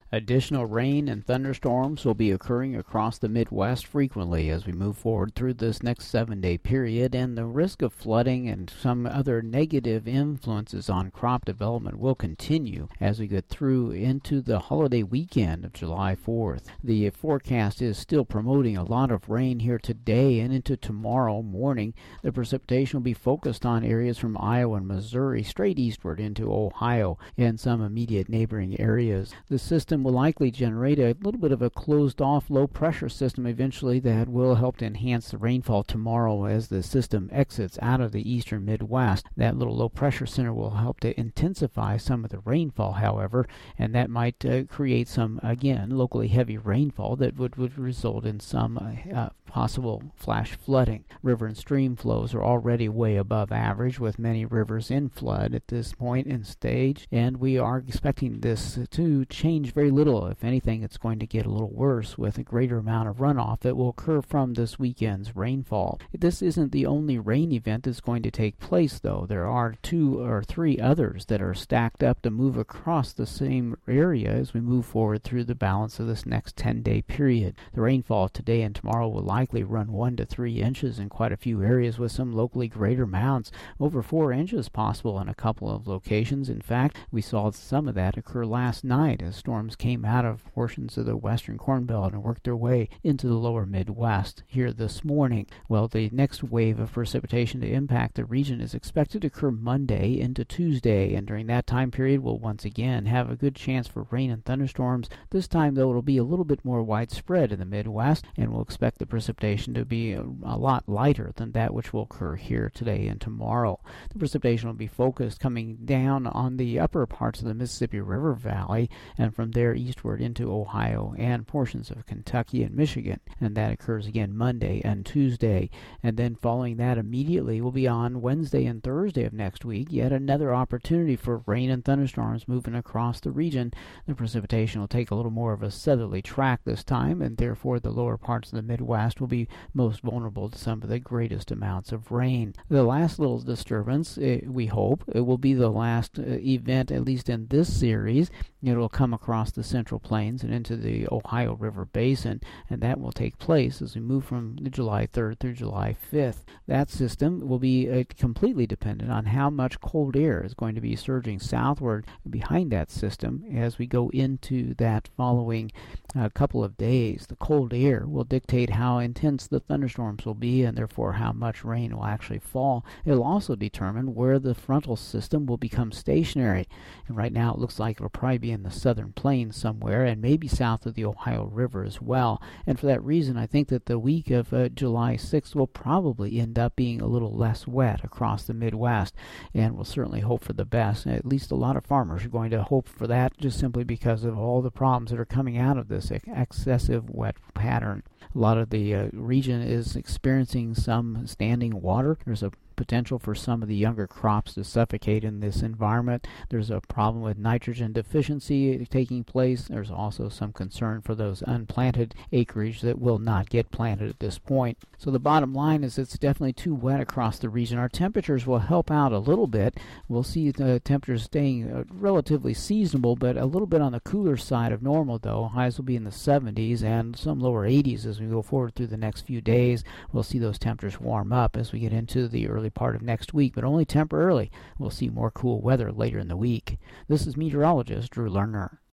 Additional rain and thunderstorms will be occurring across the Midwest frequently as we move forward through this next 7-day period, and the risk of flooding and some other negative influences on crop development will continue as we get through into the holiday weekend of July 4th. The forecast is still promoting a lot of rain here today and into tomorrow morning. The precipitation will be focused on areas from Iowa and Missouri straight eastward into Ohio and some immediate neighboring areas. The system will likely generate a little bit of a closed-off low-pressure system eventually that will help to enhance the rainfall tomorrow as the system exits out of the eastern Midwest. That little low-pressure center will help to intensify some of the rainfall, however, and that might create some, again, locally heavy rainfall that would result in some possible flash flooding. River and stream flows are already way above average, with many rivers in flood at this point in stage, and we are expecting this to change very little. If anything, it's going to get a little worse with a greater amount of runoff that will occur from this weekend's rainfall. This isn't the only rain event that's going to take place, though. There are 2 or 3 others that are stacked up to move across the same area as we move forward through the balance of this next 10-day period. The rainfall today and tomorrow will likely run 1 to 3 inches in quite a few areas, with some locally greater amounts, over 4 inches possible in a couple of locations. In fact, we saw some of that occur last night as storms came out of portions of the western Corn Belt and worked their way into the lower Midwest here this morning. Well, the next wave of precipitation to impact the region is expected to occur Monday into Tuesday, and during that time period we'll once again have a good chance for rain and thunderstorms. This time, though, it'll be a little bit more widespread in the Midwest, and we'll expect the precipitation to be a lot lighter than that which will occur here today and tomorrow. The precipitation will be focused coming down on the upper parts of the Mississippi River Valley, and from there eastward into Ohio and portions of Kentucky and Michigan, and that occurs again Monday and Tuesday. And then following that immediately will be on Wednesday and Thursday of next week, yet another opportunity for rain and thunderstorms moving across the region. The precipitation will take a little more of a southerly track this time, and therefore the lower parts of the Midwest will be most vulnerable to some of the greatest amounts of rain. The last little disturbance, we hope, it will be the last event, at least in this series. It will come across the Central Plains and into the Ohio River Basin, and that will take place as we move from July 3rd through July 5th. That system will be completely dependent on how much cold air is going to be surging southward behind that system as we go into that following couple of days. The cold air will dictate how intense the thunderstorms will be, and therefore how much rain will actually fall. It will also determine where the frontal system will become stationary, and right now it looks like it will probably be in the southern plains somewhere, and maybe south of the Ohio River as well. And for that reason, I think that the week of July 6th will probably end up being a little less wet across the Midwest, and we'll certainly hope for the best. At least a lot of farmers are going to hope for that, just simply because of all the problems that are coming out of this excessive wet pattern. A lot of the region is experiencing some standing water. There's a potential for some of the younger crops to suffocate in this environment. There's a problem with nitrogen deficiency taking place. There's also some concern for those unplanted acreage that will not get planted at this point. So the bottom line is it's definitely too wet across the region. Our temperatures will help out a little bit. We'll see the temperatures staying relatively seasonable, but a little bit on the cooler side of normal, though. Highs will be in the 70s and some lower 80s as we go forward through the next few days. We'll see those temperatures warm up as we get into the early part of next week, but only temporarily. We'll see more cool weather later in the week. This is meteorologist Drew Lerner.